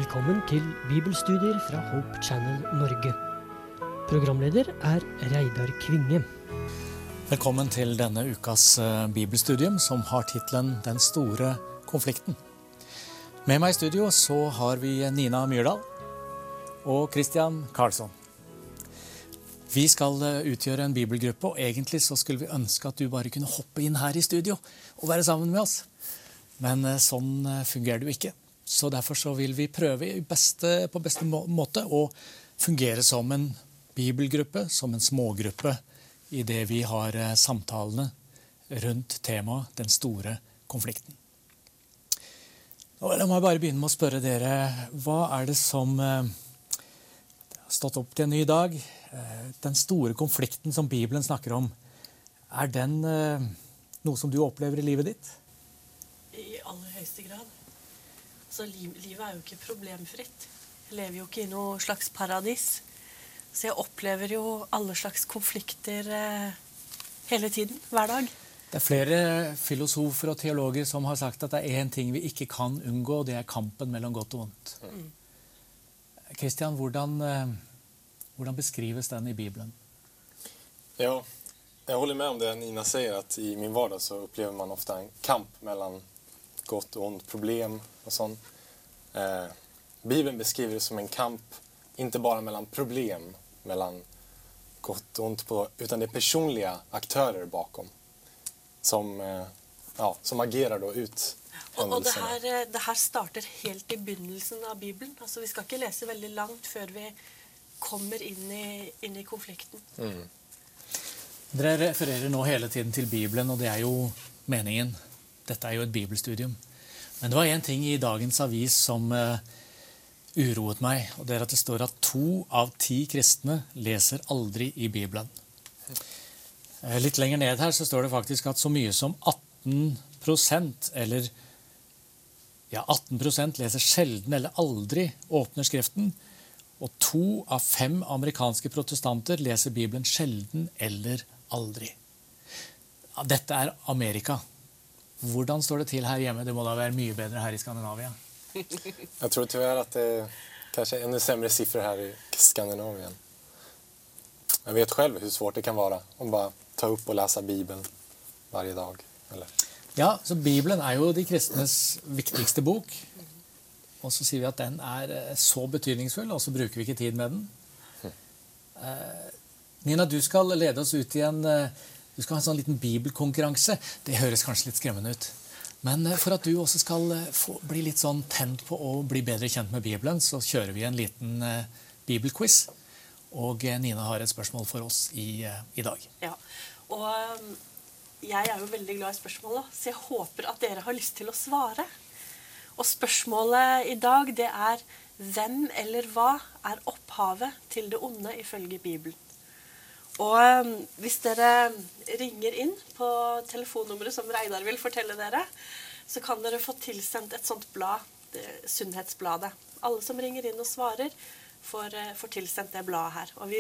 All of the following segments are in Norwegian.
Velkommen til Bibelstudier fra Hope Channel Norge. Programleder er Reidar Kvinge. Velkommen til denne ukas bibelstudium som har titlen Den store konflikten. Med meg i studio så har vi Nina Myrdal og Christian Karlsson. Vi skal utgjøre en bibelgruppe, og egentlig så skulle vi ønske at du bare kunne hoppe inn her i studio og være sammen med oss. Men sånn fungerer det jo ikke. Så derfor så vil vi prøve på beste måte å fungere som en bibelgruppe, som en smågruppe, i det vi har samtalene rundt temaet Den store konflikten. Og la meg bare begynne med å spørre dere, hva er det som har stått opp til en ny dag? Den store konflikten som Bibelen snakker om, er den noe som du opplever i livet ditt? I aller høyeste grad. Så livet er jo ikke problemfritt. Jeg lever jo ikke i noe slags paradis. Så jeg opplever jo alle slags konflikter hele tiden, hver dag. Det er flere filosofer og teologer som har sagt at det er en ting vi ikke kan unngå, og det er kampen mellom godt og ondt. Christian, hvordan beskrives den i Bibelen? Ja, jeg holder med om det Nina sier, at i min vardag så opplever man ofte en kamp mellom gott och ont, problem och sånt. Bibeln beskriver det som en kamp, inte bara mellan problem, mellan gott och ont, utan det är personliga aktörer bakom som agerer da ut hendelsene. Og det her starter helt i begynnelsen av Bibelen. Altså, vi skal ikke lese veldig langt før vi kommer inn i konflikten. Dere refererer nå hele tiden til Bibelen, og det er jo meningen. Dette er jo et bibelstudium. Men det var en ting i dagens avis som uroet meg, og det er at det står at 2 av 10 kristne leser aldri i Bibelen. Litt lenger ned her så står det faktisk at så mye som 18%, eller 18% leser sjelden eller aldri åpner skriften, og 2 av 5 amerikanske protestanter leser Bibelen sjelden eller aldri. Dette er Amerika. Hvordan står det til her hjemme? Det må da være mye bedre her i Skandinavia. Jeg tror tyvärr at det kanskje er ännu sämre siffror her i Skandinavien. Jeg vet selv hvor svårt det kan være å bare ta opp og lese Bibelen hver dag. Eller? Ja, så Bibelen er jo de kristnes viktigste bok. Og så sier vi at den er så betydningsfull, og så bruker vi ikke tid med den. Nina, du skal lede oss ut i du skal ha en sånn liten bibelkonkurranse. Det høres kanskje litt skremmende ut. Men for at du også skal bli litt sånn tent på å bli bedre kjent med Bibelen, så kjører vi en liten bibelquiz. Og Nina har et spørsmål for oss i dag. Ja, og jeg er jo veldig glad i spørsmålet, så jeg håper at dere har lyst til å svare. Og spørsmålet i dag, det er: hvem eller hva er opphavet til det onde ifølge Bibelen? Og hvis dere ringer inn på telefonnummeret som Reidar vil fortelle dere, så kan dere få tilsendt et sånt blad, Sunnhetsbladet. Alle som ringer inn og svarer får tilsendt det bladet her. Og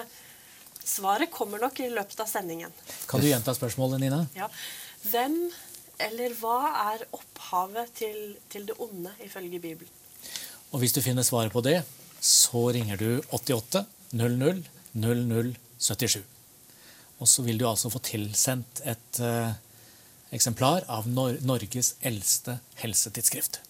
svaret kommer nok i løpet av sendingen. Kan du gjenta spørsmålet, Nina? Ja. Hvem eller hva er opphavet til det onde ifølge Bibelen? Og hvis du finner svaret på det, så ringer du 88 00 00 77. Og så vil du altså få tilsendt et eksemplar av Norges eldste helsetidsskrift.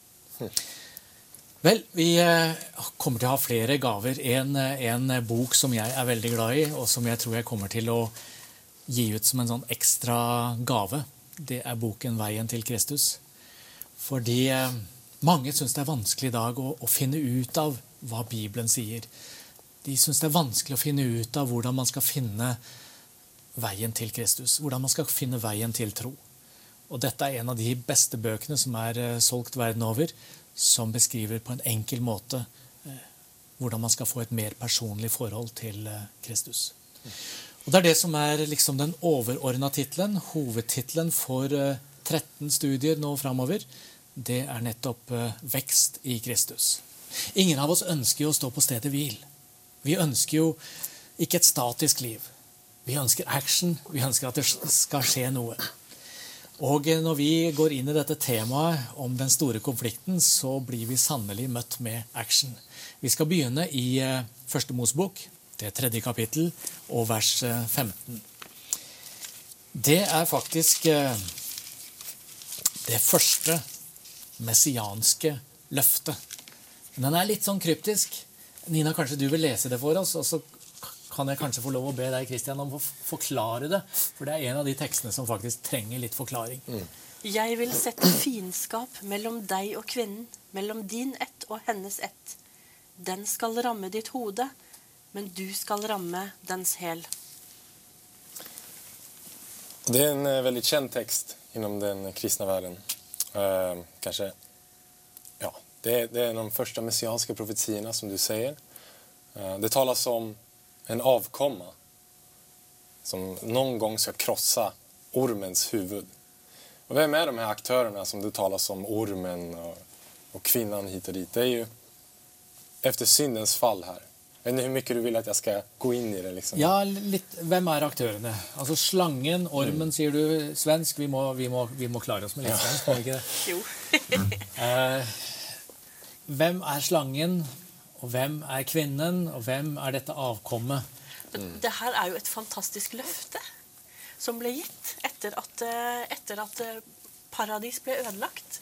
Vel, vi kommer til å ha flere gaver. En bok som jeg er veldig glad i, og som jeg tror jeg kommer til å gi ut som en sånn ekstra gave. Det er boken Veien til Kristus. Fordi mange synes det er vanskelig i dag å finne ut av hva Bibelen sier. De synes det er vanskelig å finne ut av hvordan man skal finne veien til Kristus, hvordan man skal finne veien til tro. Og dette er en av de beste bøkene som er solgt verden over, som beskriver på en enkel måte hvordan man skal få et mer personlig forhold til Kristus. Og det er det som er liksom den overordnede titlen, hovedtitlen for 13 studier nå fremover. Det er nettopp vekst i Kristus. Ingen av oss ønsker jo å stå på stedet hvil. Vi ønsker jo ikke et statisk liv. Vi ønsker action. Vi ønsker at det skal skje noe. Og når vi går inn i dette temaet om den store konflikten, så blir vi sannelig møtt med action. Vi skal begynne i Første Mosebok, det 3. kapittel, og vers 15. Det er faktisk det første messianske løftet. Den er litt sånn kryptisk. Nina, kanskje du vil lese det for oss, og så kan jeg kanskje få lov å be deg, Kristian, om å forklare det, for det er en av de tekstene som faktisk trenger litt forklaring. Jeg vil sette fiendskap mellom deg og kvinnen, mellom din ett og hennes ett. Den skal ramme ditt hode, men du skal ramme dens hæl. Det är en väldigt känd text inom den kristna världen. Kanske, ja, det är de första messianska profetierna som du säger. Det talas om en avkomma som någon gång ska krossa ormens huvud. Och vem är de här aktörerna som det talas om, ormen och kvinnan hit och dit? Det är ju efter syndens fall här. Jag vet inte hur mycket du vill att jag ska gå in i det liksom. Ja, litt, hvem er aktørene? Altså slangen, ormen, sier du svensk. Vi må klare oss med litt svensk, må vi ikke det? Jo. Hvem er slangen, og hvem er kvinnen, og hvem er dette avkommet? Det her er jo et fantastisk løfte som ble gitt etter at paradis ble ødelagt.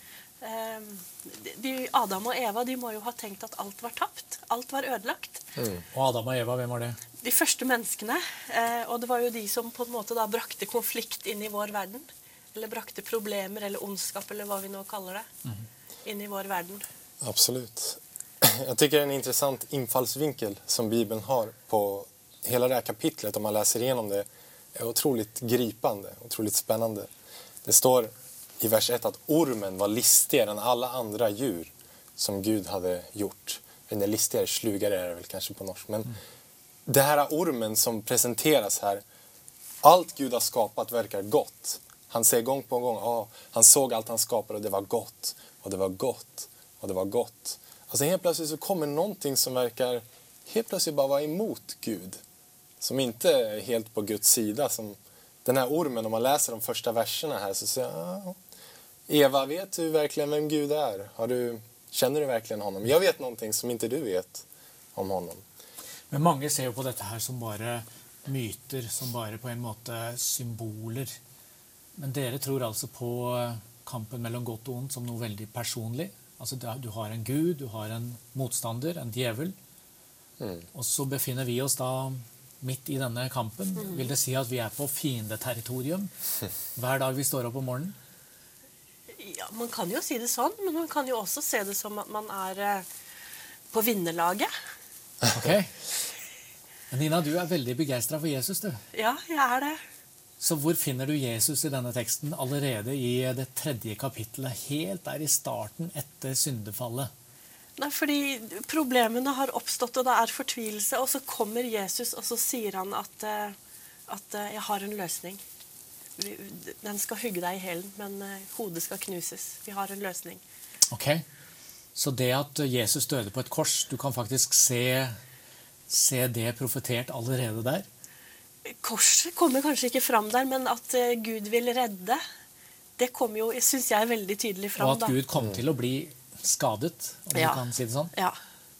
Adam og Eva, de må jo ha tenkt at alt var tapt. Alt var ødelagt. Og Adam og Eva, hvem var det? De første menneskene. Og det var jo de som på en måte da brakte konflikt inn i vår verden. Eller brakte problemer, eller ondskap, eller hva vi nå kaller det, inn i vår verden. Absolut. Jag tycker det är en intressant infallsvinkel som Bibeln har på hela det här kapitlet. Om man läser igenom det är otroligt gripande, otroligt spännande. Det står i vers 1 att ormen var listigare än alla andra djur som Gud hade gjort. Den är listigare, slugare är det väl kanske på norsk. Men det här ormen som presenteras här, allt Gud har skapat verkar gott. Han säger gång på gång, han såg allt han skapade och det var gott. Och det var gott. Och det var gott. Alltså helt plötsligt så kommer någonting som verkar helt plötsligt bara vara emot Gud. Som inte är helt på Guds sida. Som den här ormen, om man läser de första verserna här så säger Eva, vet du verkligen vem Gud är? Känner du verkligen honom? Jag vet någonting som inte du vet om honom. Men mange ser jo på dette her som bare myter, som bare på en måte symboler. Men dere tror altså på kampen mellom godt og ondt som noe veldig personlig. Altså du har en Gud, du har en motstander, en djevel. Og så befinner vi oss da midt i denne kampen. Vil det si at vi er på fiendeterritorium hver dag vi står opp om morgenen? Ja, man kan jo si det sånn, men man kan jo også se det som at man er på vinnerlaget. Ok. Men Nina, du er veldig begeistret for Jesus, du. Ja, jeg er det. Så hvor finner du Jesus i denne teksten allerede i det 3. kapittelet, helt der i starten etter syndefallet? Nei, fordi problemene har oppstått, og det er fortvilelse, og så kommer Jesus, og så sier han at jeg har en løsning. Den skal hugge deg i hælen, men hodet skal knuses. Vi har en løsning. Ok, så det at Jesus døde på et kors, du kan faktisk se det profetert allerede der? Korset kommer kanskje ikke fram der, men at Gud vil redde, det kommer jo, synes jeg, veldig tydelig fram. Og at Gud kom til å bli skadet, om du kan si det sånn. Ja.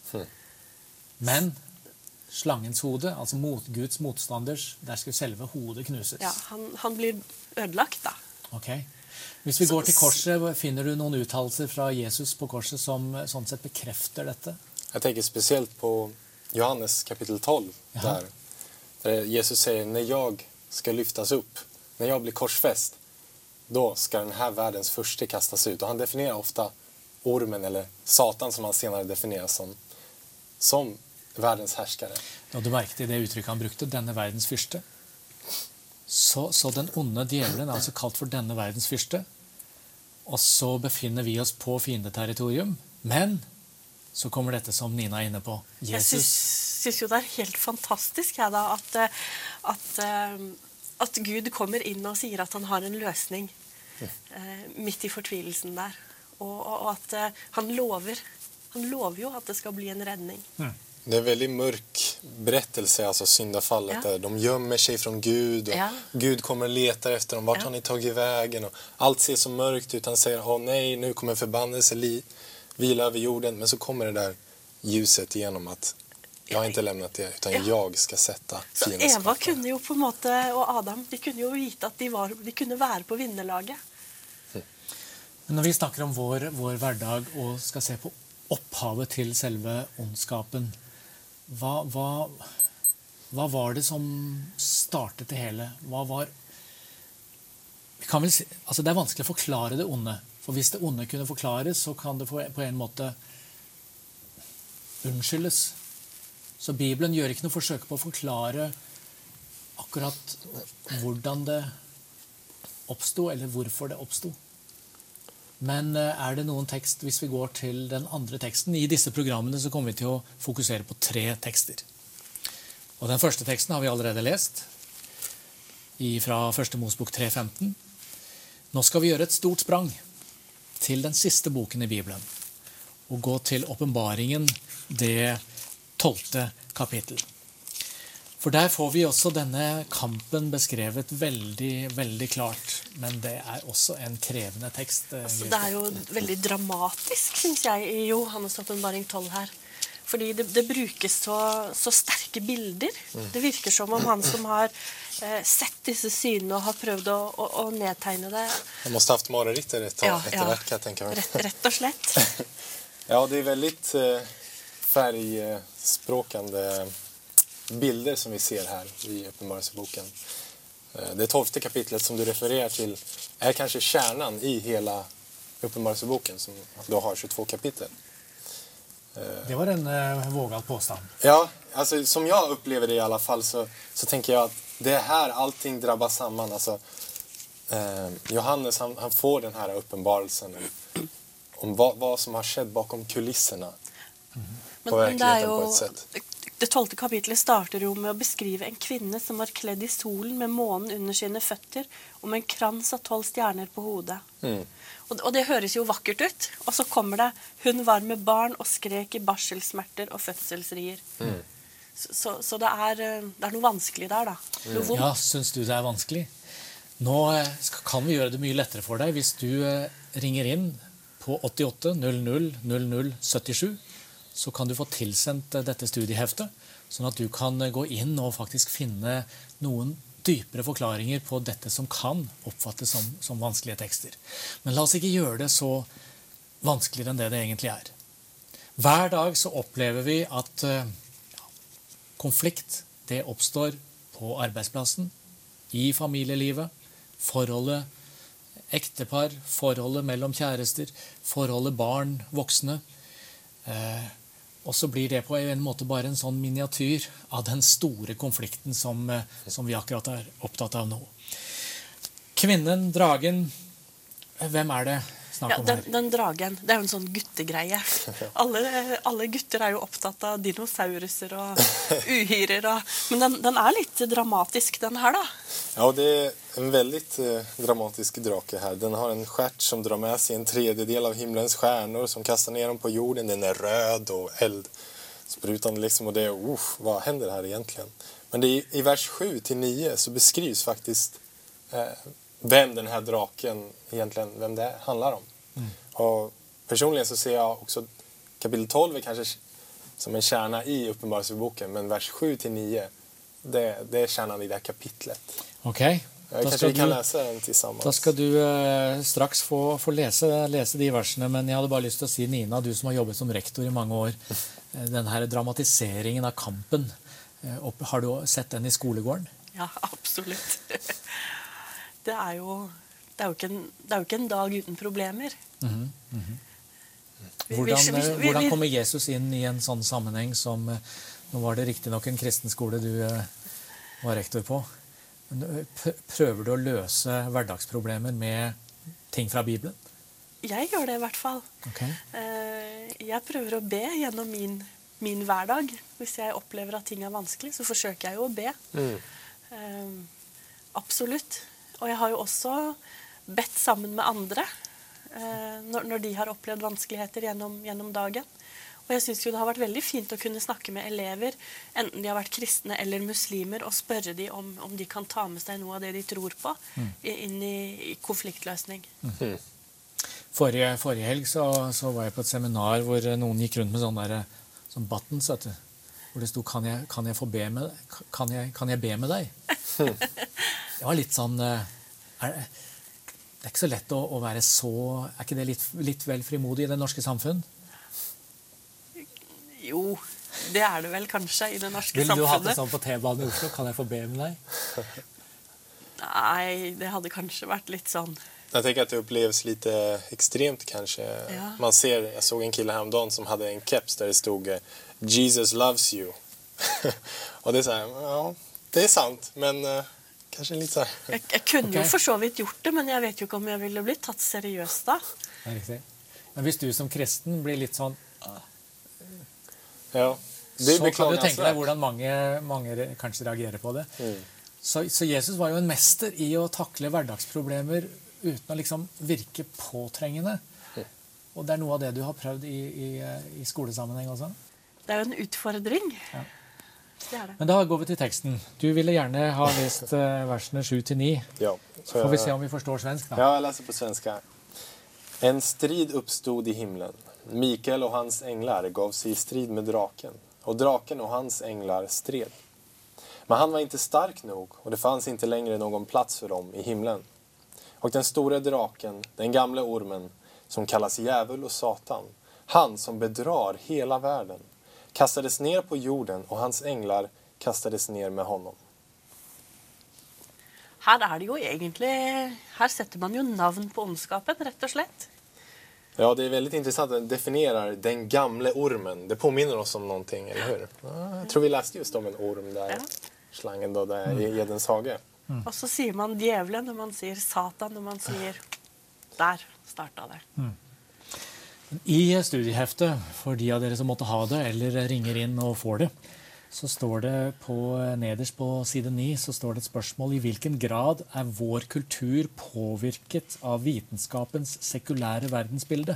Men slangens hode, altså Guds motstanders, der skal selve hodet knuses. Ja, han blir ødelagt da. Ok. Hvis vi går til korset, finner du noen uttalelser fra Jesus på korset som sånn sett bekrefter dette? Jag tänker speciellt på Johannes kapitel 12. Där Jesus säger, när jag ska lyftas upp, när jag blir korsfäst, då ska den här världens första kastas ut. Och han definierar ofta ormen eller Satan, som han senare definierar som världens härskare. Og du merket i det uttrykket han brukte, denne verdens fyrste. Så den onde djevelen er altså kalt for denne verdens fyrste. Og så befinner vi oss på fiendeterritorium. Men så kommer dette som Nina er inne på. Jesus. Jeg synes jo det er helt fantastisk da, at Gud kommer inn og sier at han har en løsning midt i fortvilelsen der. Og at han lover jo at det skal bli en redning. Det är en väldigt mörk berättelse, alltså syndafallet där de gömmer sig från Gud och Gud kommer och letar efter dem. Vart har ni tagit vägen? Och allt ser så mörkt ut. Han säger, nej, nu kommer förbannelse vila över jorden. Men så kommer det där ljuset igenom att jag har inte lämnat det, utan jag ska sätta fiendskap. Så Eva kunde jo på en måte, og Adam, de kunne jo vite at de kunne være på vinnerlaget. Men når vi snakker om vår hverdag og skal se på opphavet til selve ondskapen, hva var det som startet det hele? Vi kan vel si, altså det er vanskelig å forklare det onde. For hvis det onde kunne forklares, så kan det på en måte unnskyldes. Så Bibelen gjør ikke noe forsøk på å forklare akkurat hvordan det oppstod, eller hvorfor det oppstod. Men er det noen tekst, hvis vi går til den andre teksten, i disse programmene så kommer vi til å fokusere på 3 tekster. Og den første teksten har vi allerede lest, fra 1. Mosebok 3:15. Nå skal vi gjøre et stort sprang til den siste boken i Bibelen, og gå til åpenbaringen, det 12. kapittel. For der får vi også denne kampen beskrevet veldig, veldig klart. Men det er også en krevende tekst. Altså, det er jo veldig dramatisk, synes jeg, i Johannes åpenbaring 12 her. Fordi det brukes så sterke bilder. Det virker som om han som har sett disse synene og har prøvd å nedtegne det. Han måste ha haft mareritter efterhvert, kan jag tänka mig. Rett og slett. Ja, det är väldigt färgspråkande bilder som vi ser här i Uppenbarelseboken. Det 12:e kapitlet som du refererar till är kanske kärnan i hela Uppenbarelseboken som då har 22 kapitel. Det var en vågad påstand. Ja, alltså som jag upplever det i alla fall så tänker jag att det är här allting drabbas samman. Alltså, Johannes han får den här uppenbarelsen om vad som har skett bakom kulisserna på verkligheten på ett sätt. Det 12. kapitlet starter jo med å beskrive en kvinne som var kledd i solen med månen under sine føtter og med en krans av 12 stjerner på hodet. Og det høres jo vakkert ut. Og så kommer det, hun var med barn og skrek i barselsmerter og fødselsrier. Så det er noe vanskelig der da. Noe vondt. Ja, synes du det er vanskelig? Nå kan vi gjøre det mye lettere for deg hvis du ringer inn på 88 00 00 77. Så kan du få tilsendt dette studieheftet, sånn at du kan gå inn og faktisk finne noen dypere forklaringer på dette som kan oppfattes som vanskelige tekster. Men la oss ikke gjøre det så vanskeligere enn det egentlig er. Hver dag så opplever vi at konflikt, det oppstår på arbeidsplassen, i familielivet, forholdet ektepar, forholdet mellom kjærester, forholdet barn, voksne. Og så blir det på en måte bare en sånn miniatyr av den store konflikten som vi akkurat er opptatt av nå. Kvinnen, dragen, hvem er det snakk om her? Den dragen, det er jo en sånn guttegreie. Alle gutter er jo opptatt av dinosauruser og uhyrer. Men den er litt dramatisk, den her da. Ja, det är en väldigt dramatisk drake här. Den har en stjärt som drar med sig en tredjedel av himlens stjärnor som kastar ner dem på jorden. Den är röd och eldsprutande liksom, och det är, vad händer här egentligen? Men det i vers 7-9 så beskrivs faktiskt vem den här draken egentligen, vem det handlar om. Och personligen så ser jag också kapitel 12 är kanske som en kärna i Uppenbarelseboken, men vers 7-9 det är kärnan i det här kapitlet. Okej. Kanske vi kan läsa den tillsammans. Da skal du straks få lese de versene, men jeg hadde bare lyst til å si, Nina, du som har jobbet som rektor i mange år, den her dramatiseringen av kampen, har du sett den i skolegården? Ja, absolutt. Det er jo ikke en dag uten problemer. Hvordan kommer Jesus inn i en sånn sammenheng som, nå var det riktig nok en kristen skole du var rektor på, prøver du å løse hverdagsproblemer med ting fra Bibelen? Jeg gjør det i hvert fall. Okay. Jeg prøver å be gjennom min hverdag. Hvis jeg opplever at ting er vanskelig, så forsøker jeg jo å be. Absolutt. Og jeg har jo også bedt sammen med andre når de har opplevd vanskeligheter gjennom dagen. Og Og jeg synes jo det har vært veldig fint å kunne snakke med elever, enten de har vært kristne eller muslimer, og spørre de om de kan ta med seg noe av det de tror på, inn i konfliktløsning. Forrige helg så var jeg på et seminar hvor noen gikk rundt med sånn buttons, vet du, hvor det stod kan jeg få be med deg? Kan jeg be med deg? Det var litt sånn det er ikke så lett å være så, er ikke det litt vel frimodig i det norske samfunn? Jo, det er det vel kanskje i det norske samfunnet. Vil du ha det sånn på T-banen i Oslo? Kan jeg få be med deg? Nei, det hadde kanskje vært litt sånn. Jag tänker att det upplevs lite extremt kanske. Ja. Jag såg en kille häromdagen som hade en keps där det stod Jesus loves you. Och det är så här, ja, det är sant, men kanske lite så här. Jeg kunne jo for så vidt gjort det, men jeg vet jo ikke om jeg ville blitt tatt seriøst da. Det er riktig. Men hvis du som kristen blir litt sånn Ja, det så kan du tenke deg hvordan mange kanskje reagerer på det. Så Jesus var jo en mester i å takle hverdagsproblemer uten å liksom virke påtrengende. Og det er noe av det du har prøvd i skolesammenheng også. Det er jo en utfordring. Ja. Det er det. Men da går vi til teksten. Du ville gjerne ha lest versene 7-9. Ja. Så får vi se om vi forstår svensk da. Ja, jag läser på svenska. En strid uppstod i himlen. Mikael och hans änglar gav sig i strid med draken. Och draken och hans änglar stred. Men han var inte stark nog och det fanns inte längre någon plats för dem i himlen. Och den stora draken, den gamla ormen, som kallas djävul och Satan, han som bedrar hela världen, kastades ner på jorden och hans änglar kastades ner med honom. Her er det jo egentlig, her setter man jo navn på ondskapen, rett og slett. Ja, det är väldigt intressant att definiera den gamla ormen. Det påminner oss om någonting, eller hur? Ja, jag tror vi läste just om en orm där, slangen då, där i Edens hage. Og så sier man djevelen når man sier Satan, når man sier der startet det. I studieheftet, for de av dere som måtte ha det, eller ringer inn og får det, så står det nederst på side 9, så står det et spørsmål: I hvilken grad er vår kultur påvirket av vitenskapens sekulære verdensbilde?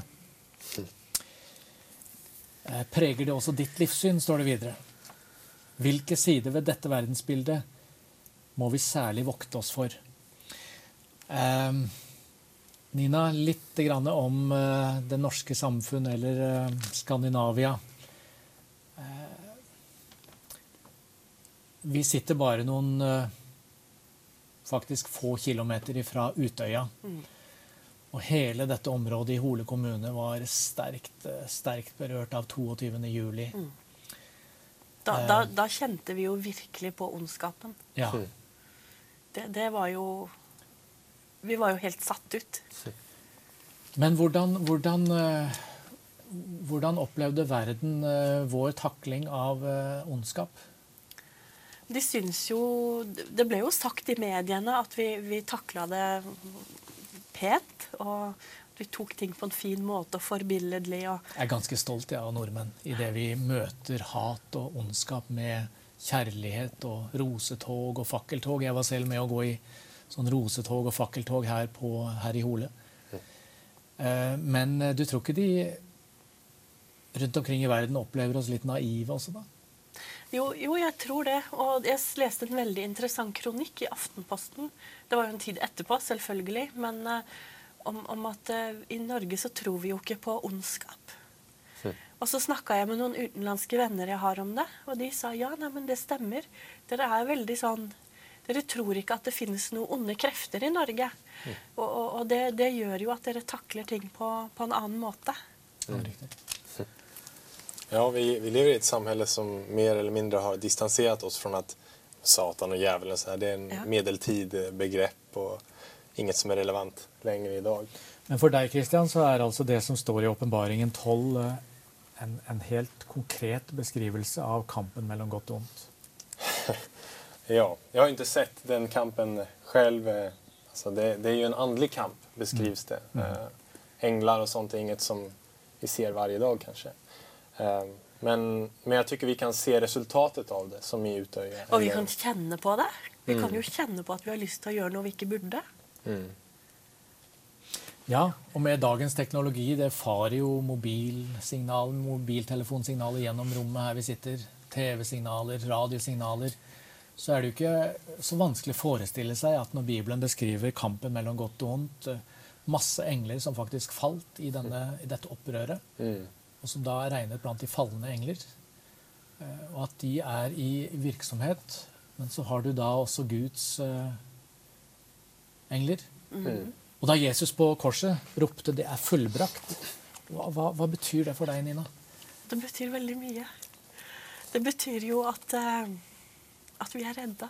Preger det også ditt livssyn, står det videre. Hvilke sider ved dette verdensbildet må vi særlig vokte oss for? Nina, litt grann om det norske samfunn eller Skandinavia. Vi sitter bare noen faktisk få kilometer fra Utøya. Og hele dette området i Hole kommune var sterkt berørt av 22. juli. Da kjente vi jo virkelig på ondskapen. Ja. Det var jo... Vi var jo helt satt ut. Men hvordan opplevde verden vår takling av ondskap? De syns jo... Det ble jo sagt i mediene at vi taklet det pent, og vi tok ting på en fin måte og forbilledlig. Jeg er ganske stolt av nordmenn i det vi møter hat og ondskap med kjærlighet og rosetog og fakkeltog. Jeg var selv med å gå i sånn rosetog og fakkeltog her i Hole. Men du tror ikke de rundt omkring i verden opplever oss litt naive også da? Jo, jeg tror det. Og jeg leste en veldig interessant kronikk i Aftenposten. Det var jo en tid etterpå, selvfølgelig, men om at i Norge så tror vi jo ikke på ondskap. Og så snakket jeg med noen utenlandske venner jeg har om det, og de sa, ja, nei, men det stemmer. Dere er veldig sånn, dere tror ikke at det finnes noen onde krefter i Norge. Og det gjør jo at dere takler ting på en annen måte. Ja, vi lever i ett samhälle som mer eller mindre har distanserat oss från att Satan och djävulen, så här, det är en medeltid begrepp och inget som är relevant längre idag. Men for deg, Kristian, så er altså det som står i Åpenbaringen 12 en helt konkret beskrivelse av kampen mellom godt og ondt. Ja, jag har inte sett den kampen själv. Alltså det är ju en andlig kamp, beskrivs det. Änglar och sånt är inget som vi ser varje dag kanske. Men jag tycker vi kan se resultatet av det som i Utøya. Og vi kan kjenne på det. Vi kan jo kjenne på at vi har lyst til å gjøre noe vi ikke burde. Ja, og med dagens teknologi, det farer jo mobiltelefonsignaler gjennom rommet her vi sitter, TV-signaler, radiosignaler, så er det jo ikke så vanskelig å forestille seg at når Bibelen beskriver kampen mellom godt og ondt, masse engler som faktisk falt i dette opprøret, og som da er regnet blant de fallende engler, og at de er i virksomhet, men så har du da også Guds engler. Og da Jesus på korset ropte 'det er fullbrakt', hva betyr det for deg, Nina? Det betyr veldig mye. Det betyr jo at vi er redda.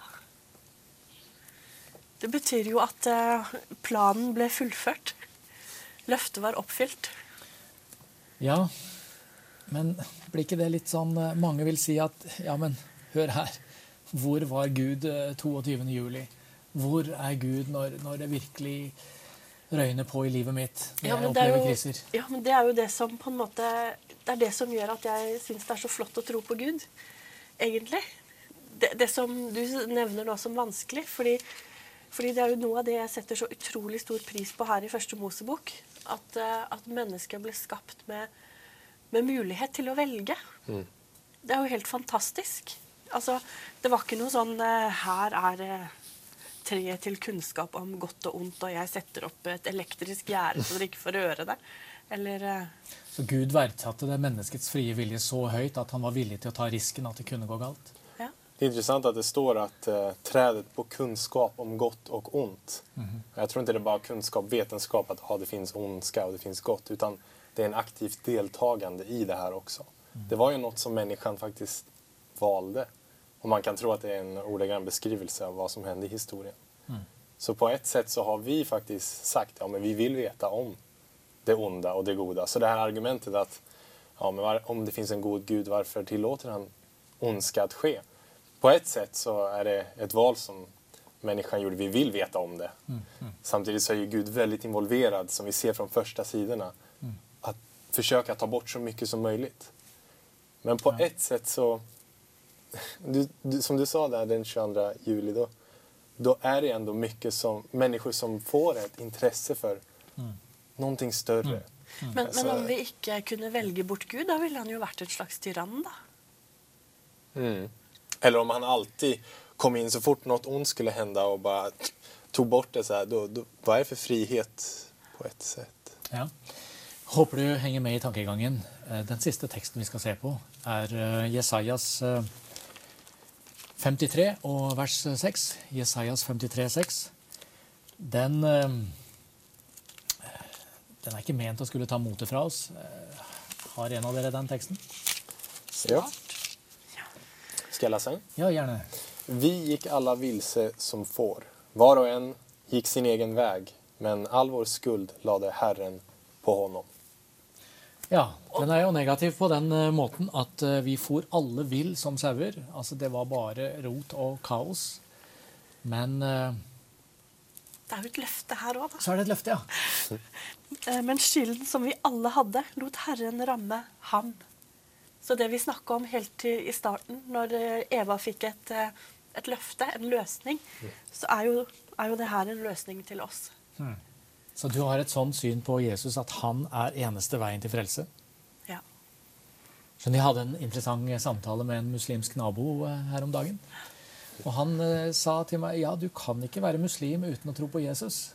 Det betyr jo at planen ble fullført. Løftet var oppfylt. Ja, men blir ikke det litt sånn, mange vil si at, ja, men hør her, hvor var Gud 22. juli? Hvor er Gud når det virkelig røyner på i livet mitt, når jeg opplever kriser? Ja, men det er jo det som på en måte, det er det som gjør at jeg synes det er så flott å tro på Gud, egentlig. Det som du nevner nå som vanskelig, fordi det er jo noe av det jeg setter så utrolig stor pris på her i Første Mosebok, at mennesket ble skapt med mulighet til å velge. Det er jo helt fantastisk. Altså, det var ikke noe sånn, her er treet til kunnskap om godt og ondt, og jeg setter opp et elektrisk gjerde så dere ikke får røre det. Eller, Så Gud verdsatte det menneskets frie vilje så høyt at han var villig til å ta risken at det kunne gå galt? ja. Det är intressant att det står att trädet på kunskap om gott och ont. Jag tror inte det är bara kunskap, vetenskap att det finns ondska och det finns gott, utan det är en aktivt deltagande i det här också. Det var ju något som människan faktiskt valde. Och man kan tro att det är en ordagrann beskrivelse av vad som hände i historien. Så på ett sätt så har vi faktiskt sagt men vi vill veta om det onda och det goda. Så det här argumentet att men om det finns en god Gud, varför tillåter han ondska att ske? På ett sätt så är det ett val som människan gjorde. Vi vill veta om det. Samtidigt så är ju Gud väldigt involverad, som vi ser från första sidorna. Att försöka ta bort så mycket som möjligt. Men på ett sätt så... som du sa där den 22 juli, då är det ändå mycket som människor som får ett intresse för någonting större. Men om vi ikke kunne velge bort Gud, da ville han jo vært et slags tyrann, da. Eller om han alltid kom in så fort något ont skulle hända och bara tog bort det så här, då vad är det för frihet på ett sätt? Ja. Håper du henger med i tankegangen. Den siste teksten vi skal se på er Jesajas 53 og vers 6. Jesajas 53, 6. Den er ikke ment å skulle ta motet fra oss. Har en av dere den teksten? Ja. Ska jag läsa den? Ja, gjerne. Vi gick alla vilse som får. Var och en gick sin egen väg, men all vår skuld lade Herren på honom. Ja, den er jo negativ på den måten at vi for alle vill som sauer. Altså, det var bare rot og kaos. Men Det er jo et løfte her også, da. så er det et løfte, ja. Men skylden som vi alle hadde, lot Herren ramme ham. Så det vi snakket om helt i starten, når Eva fikk et løfte, en løsning, så er jo det her en løsning til oss. Så du har et sånt syn på Jesus at han er eneste veien til frelse? Ja. Så jeg hadde en interessant samtale med en muslimsk nabo her om dagen. Og han sa til meg, ja, du kan ikke være muslim uten å tro på Jesus.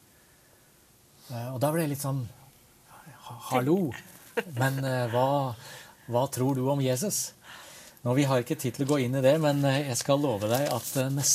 Og da ble jeg litt sånn, hallo, men hva tror du om Jesus? Nå, vi har ikke tid til å gå inn i det, men jeg skal love deg at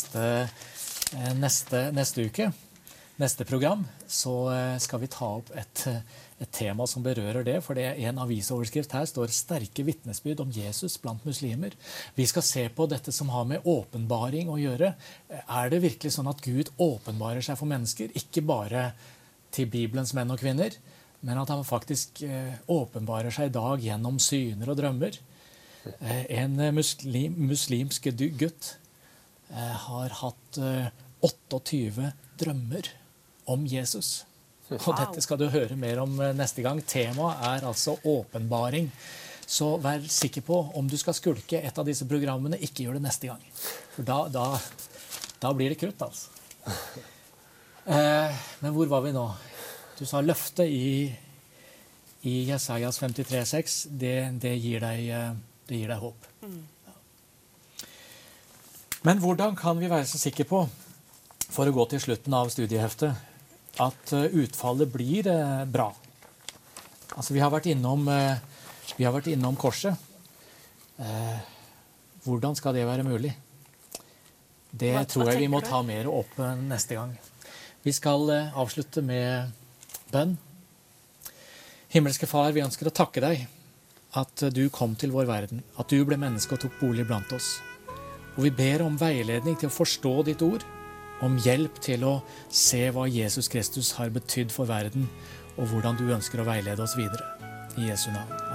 neste uke, neste program, så skal vi ta opp et tema som berører det, for det er en avisoverskrift her, står sterke vittnesbyrd om Jesus blant muslimer. Vi skal se på dette som har med åpenbaring å gjøre. Er det virkelig sånn at Gud åpenbarer seg for mennesker, ikke bare til Bibelens menn og kvinner, men at han faktisk åpenbarer seg i dag gjennom syner og drømmer? En muslimsk gutt har hatt 28 drømmer om Jesus. Og dette skal du høre mer om neste gang. Temaet er altså åpenbaring. Så vær sikker på, om du skal skulke et av disse programmene, ikke gjør det neste gang. For da blir det krutt, altså. Men hvor var vi nå? Du sa løftet i Jesajas 53,6, det gir deg håp. Men hvordan kan vi være så sikre på, for å gå til slutten av studieheftet, at utfallet blir bra? Altså, vi har vært innom korset. Hvordan skal det være mulig? Det tror jeg vi må ta mer opp neste gang. Vi skal avslutte med bønn. Himmelske Far, vi ønsker å takke deg at du kom til vår verden, at du ble menneske og tok bolig blant oss. Og vi ber om veiledning til å forstå ditt ord, om hjelp til å se hva Jesus Kristus har betydd for verden, og hvordan du ønsker å veilede oss videre. I Jesu navn.